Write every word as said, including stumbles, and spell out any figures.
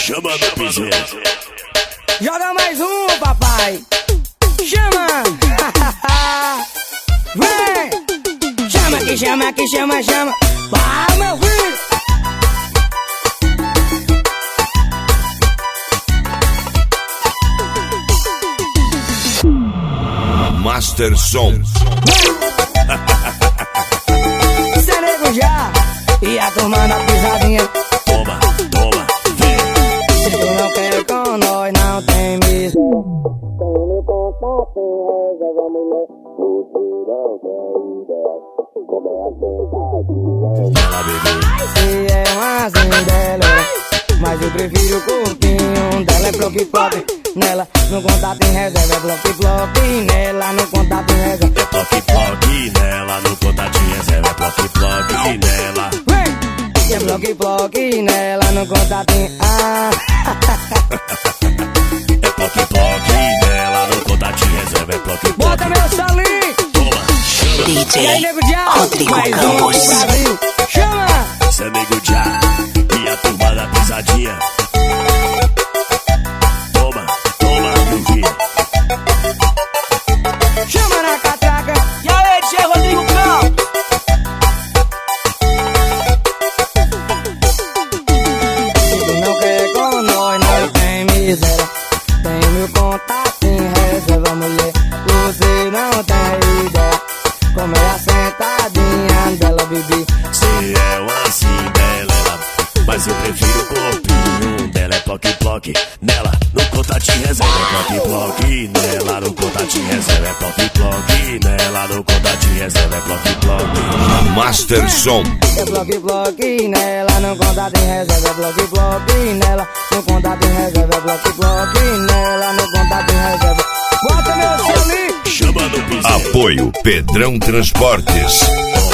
Chama no piseiro. Joga mais um, papai. Chama. Vem. Chama que chama que chama, chama. Vai, meu filho. Master Som. Cê nego já. E a turma na pisadinha. Toma, toma, vem. Se tu não quer com nós, não tem mesmo. Tem meu contato, reserva mulher. Você não tem ideia. Como é a sentadinha. Ela bebê. Se é uma dela, mas eu prefiro o corpinho dela. É bloque pop. Nela, no contato em reserva. É bloque bloque. Nela, no contato em reserva. É bloque bloque nela, no contato em reserva. É bloque bloque nela. É bloque bloque nela, no contato em ah. É bloque bloque nela, no contato em reserva. É bloque bloque. Bota meu salinho. Toma, chama. E aí, D J nego já, Rodrigo mais um Campos. aqui pro Brasil. Chama. Cê é nego já. E a turma da pisadinha. Toma, toma, meu filho. Chama na catraca. E aí, D J Rodrigo Campos. Se tu não quer com nós, não tem miséria. Tem meu contato em reserva, mulher. Você não tem ideia. Como é a sentadinha dela, bebê. Cê é uma cinderela, mas eu prefiro o corpinho dela. É bloque bloque nela, no contato em reserva. É bloque bloque nela, no contato em reserva. É bloque bloque nela, no contato em reserva. É bloque bloque. Master Som. É bloque bloque nela, no contato em reserva. É bloque bloque nela, no contato em reserva. É bloque bloque nela, no contato em reserva. Bota meu salinho. Chama no piseiro. Apoio Pedrão Transportes.